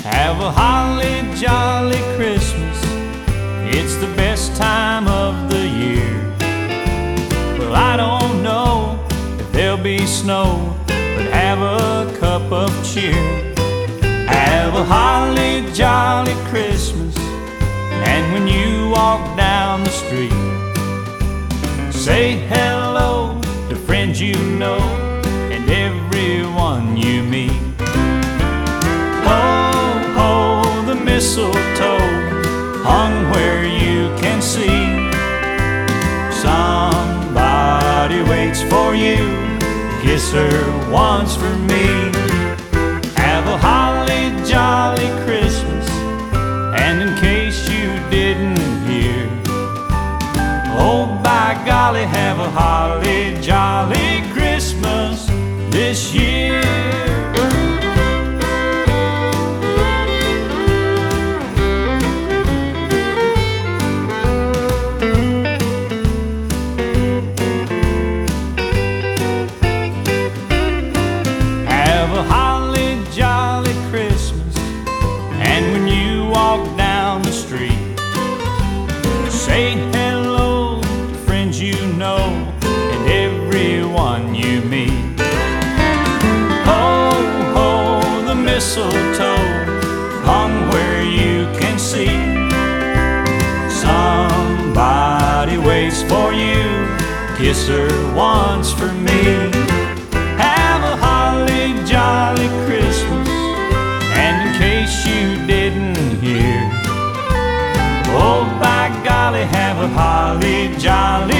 Have a holly jolly Christmas. It's the best time of the year. Well, I don't know if there'll be snow, but have a cup of cheer. Have a holly jolly Christmas. And when you walk down the street, say hello to friends you know and everyone you meet. Ho, ho, the mistletoe hung where you can see. Somebody waits for you, kiss her once for me. Have a holly jolly Christmas. And in case you didn't hear, oh by golly, have a holly jolly Christmas this year. Have a holly jolly Christmas. And when you walk down the street, say hello to friends you know and everyone you meet. Ho, ho, the mistletoe hung where you can see. Somebody waits for you, kiss her once for me. Have a holly jolly Christmas. And in case you didn't hear, oh by golly, have a holly jolly